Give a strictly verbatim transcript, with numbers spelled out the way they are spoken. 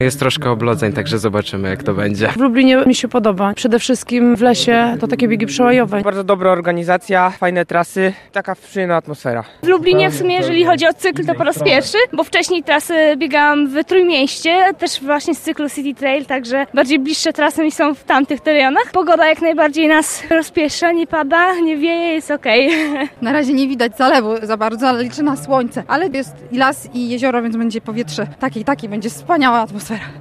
Jest troszkę oblodzeń, także zobaczymy, jak to będzie. W Lublinie mi się podoba. Przede wszystkim w lesie to takie biegi przełajowe. Bardzo dobra organizacja, fajne trasy, taka przyjemna atmosfera. W Lublinie w sumie, jeżeli chodzi o cykl, to po raz pierwszy, bo wcześniej trasy biegałam w Trójmieście, też właśnie z cyklu City Trail, także bardziej bliższe trasy mi są w tamtych rejonach. Pogoda jak najbardziej nas rozpiesza, nie pada, nie wieje, jest okej. Okay. Na razie nie widać zalewu za bardzo, ale liczę na słońce. Ale jest i las, i jezioro, więc będzie powietrze takie i takie, będzie wspaniała atmosfera.